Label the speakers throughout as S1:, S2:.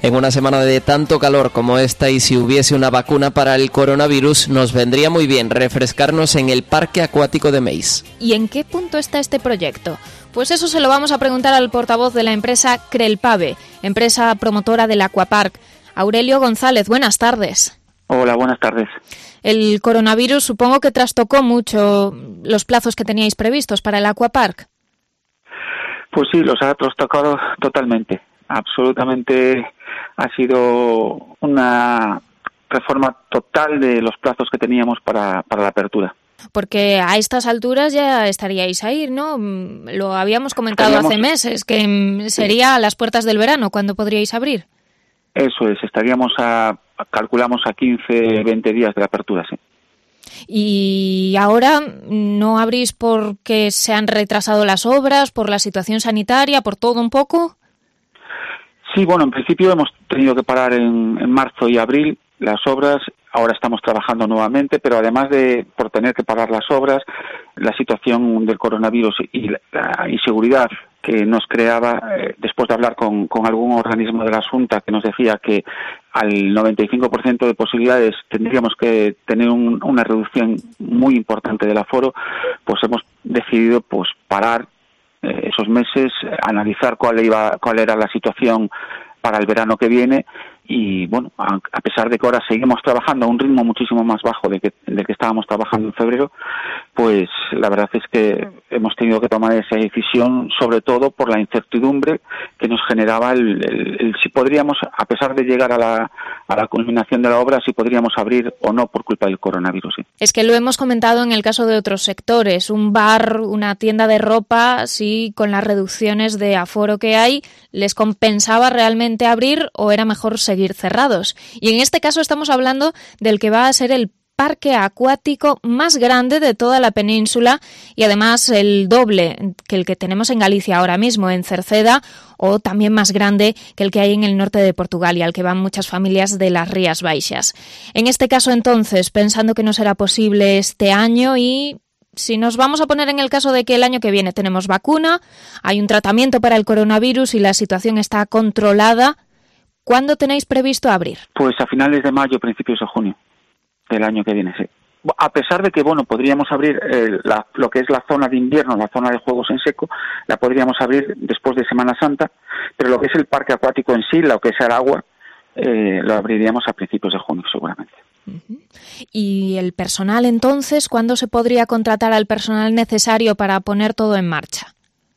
S1: En una semana de tanto calor como esta, y si hubiese una vacuna para el coronavirus, nos vendría muy bien refrescarnos en el Parque Acuático de Meis.
S2: ¿Y en qué punto está este proyecto? Pues eso se lo vamos a preguntar al portavoz de la empresa Crelpave, empresa promotora del Aquapark. Aurelio González, buenas tardes.
S3: Hola, buenas tardes.
S2: El coronavirus supongo que trastocó mucho los plazos que teníais previstos para el Aquapark.
S3: Pues sí, los ha trastocado totalmente. Absolutamente ha sido una reforma total de los plazos que teníamos para la apertura.
S2: Porque a estas alturas ya estaríais ahí, ¿no? Lo habíamos comentado hace meses, que sería a las puertas del verano cuando podríais abrir.
S3: Eso es, calculamos a 15, 20 días de la apertura, sí.
S2: ¿Y ahora no abrís porque se han retrasado las obras, por la situación sanitaria, por todo un poco?
S3: Sí, bueno, en principio hemos tenido que parar en marzo y abril las obras. Ahora estamos trabajando nuevamente, pero además por tener que parar las obras, la situación del coronavirus y la inseguridad que nos creaba, después de hablar con algún organismo de la Xunta que nos decía que al 95% de posibilidades tendríamos que tener una reducción muy importante del aforo, pues hemos decidido parar esos meses, analizar cuál era la situación para el verano que viene. Y bueno, a pesar de que ahora seguimos trabajando a un ritmo muchísimo más bajo del que estábamos trabajando en febrero, pues la verdad es que hemos tenido que tomar esa decisión, sobre todo por la incertidumbre que nos generaba el si podríamos, a pesar de llegar a la culminación de la obra, si podríamos abrir o no por culpa del coronavirus. Sí.
S2: Es que lo hemos comentado en el caso de otros sectores, un bar, una tienda de ropa, sí, con las reducciones de aforo que hay, ¿les compensaba realmente abrir o era mejor seguir cerrados? Y en este caso estamos hablando del que va a ser el parque acuático más grande de toda la península y además el doble que el que tenemos en Galicia ahora mismo, en Cerceda, o también más grande que el que hay en el norte de Portugal y al que van muchas familias de las Rías Baixas. En este caso entonces, pensando que no será posible este año, y si nos vamos a poner en el caso de que el año que viene tenemos vacuna, hay un tratamiento para el coronavirus y la situación está controlada, ¿cuándo tenéis previsto abrir?
S3: Pues a finales de mayo, principios de junio del año que viene, sí. A pesar de que, podríamos abrir lo que es la zona de invierno, la zona de juegos en seco, la podríamos abrir después de Semana Santa, pero lo que es el parque acuático en sí, lo que es el agua, lo abriríamos a principios de junio seguramente.
S2: Uh-huh. ¿Y el personal entonces? ¿Cuándo se podría contratar al personal necesario para poner todo en marcha?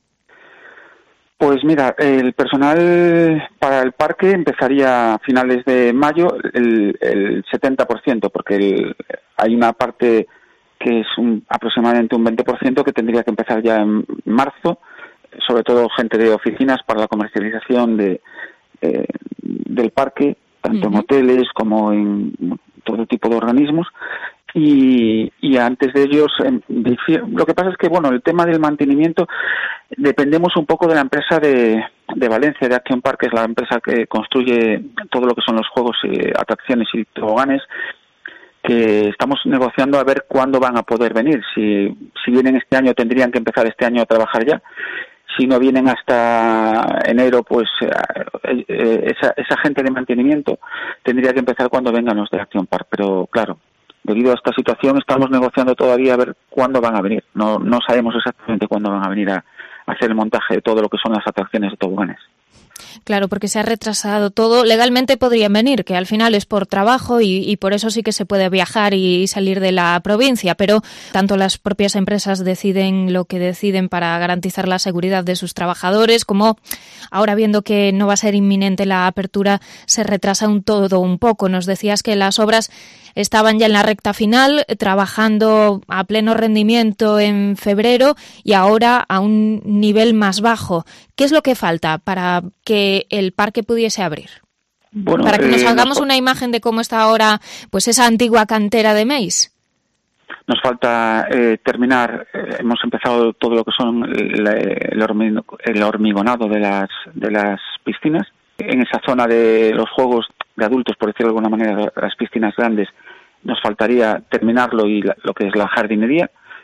S3: Pues mira, el personal para el parque empezaría a finales de mayo, el 70%, porque hay una parte que es aproximadamente un 20% que tendría que empezar ya en marzo, sobre todo gente de oficinas para la comercialización del parque, tanto en hoteles como en todo tipo de organismos. Y antes de ellos, lo que pasa es que, el tema del mantenimiento, dependemos un poco de la empresa de Valencia, de Action Park, que es la empresa que construye todo lo que son los juegos, atracciones y toboganes, que estamos negociando a ver cuándo van a poder venir. Si vienen este año, tendrían que empezar este año a trabajar ya. Si no vienen hasta enero, pues esa gente de mantenimiento tendría que empezar cuando vengan los de Action Park. Pero claro, debido a esta situación estamos negociando todavía a ver cuándo van a venir. No sabemos exactamente cuándo van a venir a hacer el montaje de todo lo que son las atracciones de toboganes.
S2: Claro, porque se ha retrasado todo. Legalmente podrían venir, que al final es por trabajo y por eso sí que se puede viajar y salir de la provincia, pero tanto las propias empresas deciden lo que deciden para garantizar la seguridad de sus trabajadores, como ahora viendo que no va a ser inminente la apertura, se retrasa todo un poco. Nos decías que las obras estaban ya en la recta final, trabajando a pleno rendimiento en febrero y ahora a un nivel más bajo. ¿Qué es lo que falta para que el parque pudiese abrir? Para que nos hagamos una imagen de cómo está ahora pues esa antigua cantera de Meis.
S3: Nos falta terminar, hemos empezado todo lo que son el hormigonado de las piscinas. En esa zona de los juegos de adultos, por decirlo de alguna manera, las piscinas grandes, nos faltaría terminarlo y lo que es la jardinería.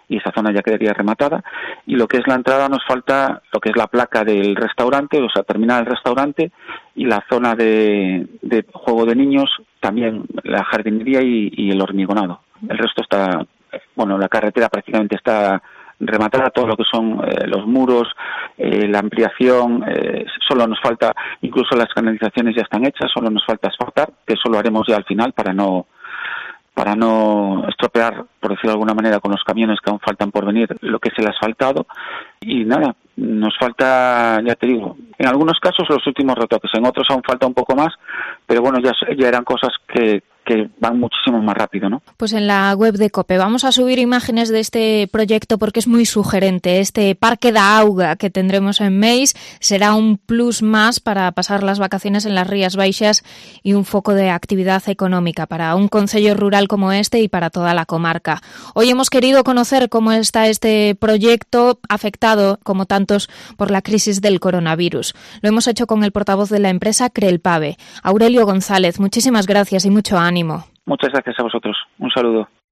S3: y esa zona ya quedaría rematada. Y lo que es la entrada nos falta lo que es la placa del restaurante, o sea, terminar el restaurante, y la zona de juego de niños, también la jardinería y el hormigonado. El resto está, bueno, la carretera prácticamente está rematada, todo lo que son los muros, la ampliación, solo nos falta, incluso las canalizaciones ya están hechas, solo nos falta asfaltar, que eso lo haremos ya al final para no estropear, por decirlo de alguna manera, con los camiones que aún faltan por venir, lo que es el asfaltado. Y nada, nos falta, ya te digo, en algunos casos los últimos retoques, en otros aún falta un poco más, pero bueno, ya eran cosas que van muchísimo más rápido, ¿no?
S2: Pues en la web de COPE vamos a subir imágenes de este proyecto porque es muy sugerente. Este Parque da Auga que tendremos en Meis será un plus más para pasar las vacaciones en las Rías Baixas y un foco de actividad económica para un concello rural como este y para toda la comarca. Hoy hemos querido conocer cómo está este proyecto afectado, como tantos, por la crisis del coronavirus. Lo hemos hecho con el portavoz de la empresa Crelpave, Aurelio González. Muchísimas gracias y mucho ánimo.
S3: Muchas gracias a vosotros. Un saludo.